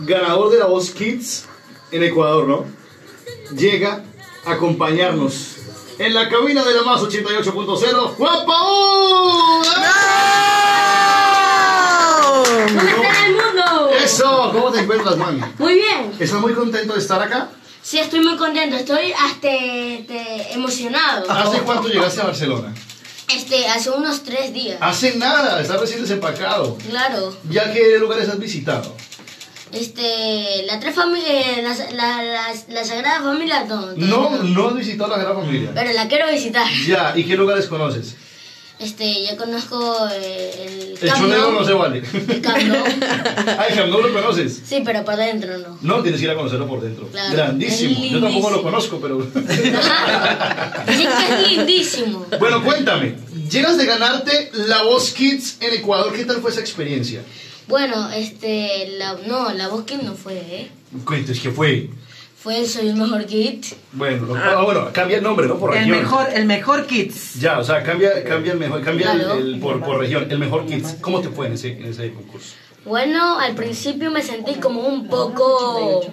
ganador de La Voz Kids en Ecuador, ¿no? Llega a acompañarnos en la cabina de La Más 88.0, Juan Paul. ¿Cómo está el mundo? Eso, ¿cómo te encuentras, man? Muy bien. ¿Estás muy contento de estar acá? Sí, estoy muy contento, estoy hasta emocionado. ¿Hace cuánto llegaste a Barcelona? Hace unos 3 días. Hace nada, estás recién desempacado. Claro. ¿Ya qué lugares has visitado? La tres familias, la Sagrada Familia No has visitado la Gran Familia. pero la quiero visitar. Ya, ¿y qué lugares conoces? Ya conozco el El Camp Chonero Nou. no se vale. El Camp Nou. Ah, el Camp Nou lo conoces. Sí, pero por dentro no. No, tienes que ir a conocerlo por dentro. Claro, Grandísimo. es Yo tampoco lo lindísimo. conozco, pero... Ajá. Dicen que es lindísimo. Bueno, cuéntame. Llegas de ganarte La Voz Kids en Ecuador. ¿Qué tal fue esa experiencia? Bueno, la voz que no fue, Cuéntanos, ¿qué fue? Fue Soy el Mejor Kid. Bueno, bueno, cambia el nombre, ¿no? Por El región. mejor Kids. Ya, o sea, cambia el mejor, cambia Claro. por región. El mejor Kids. ¿Cómo te fue en ese concurso? Bueno, al principio me sentí como un poco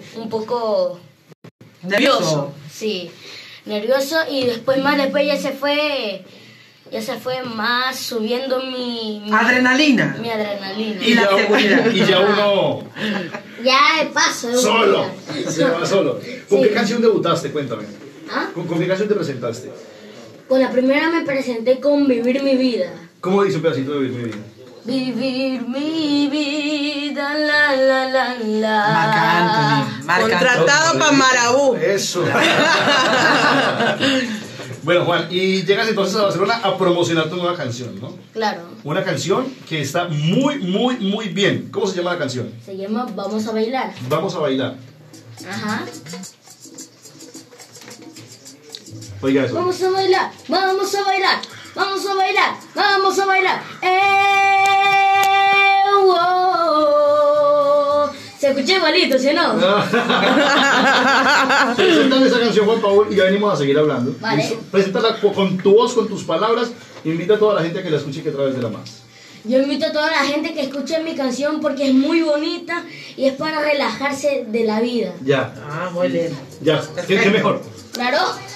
Nervioso. sí, nervioso y después ya se fue más subiendo mi Adrenalina. adrenalina. Y la seguridad. Y ya uno Ya de paso. solo, se va solo. ¿Con Sí. qué canción debutaste? Cuéntame. ¿Ah? ¿Con qué canción te presentaste? Con la primera me presenté con Vivir mi vida. ¿Cómo dice un pedacito de Vivir mi vida? Vivir mi vida, la la la la. Marc Anthony. Contratado para Marabú. Eso. Bueno, Juan, y llegas entonces a Barcelona a promocionar tu nueva canción, ¿no? Claro. Una canción que está muy bien. ¿Cómo se llama la canción? Se llama Vamos a bailar. Vamos a bailar. Ajá. Oiga eso. Vamos a bailar, vamos a bailar, vamos a bailar, vamos a bailar. Wow. Se escucha igualito, ¿sí o no? Preséntame esa canción, Juan Paul, y ya venimos a seguir hablando. Vale. ¿Listo? Preséntala con tu voz, con tus palabras. Invita a toda la gente a que la escuche que a través de La Más. Yo invito a toda la gente que escuche mi canción porque es muy bonita y es para relajarse de la vida. Ya, Ah, muy bien. ya. ¿Qué mejor? ¿Claro?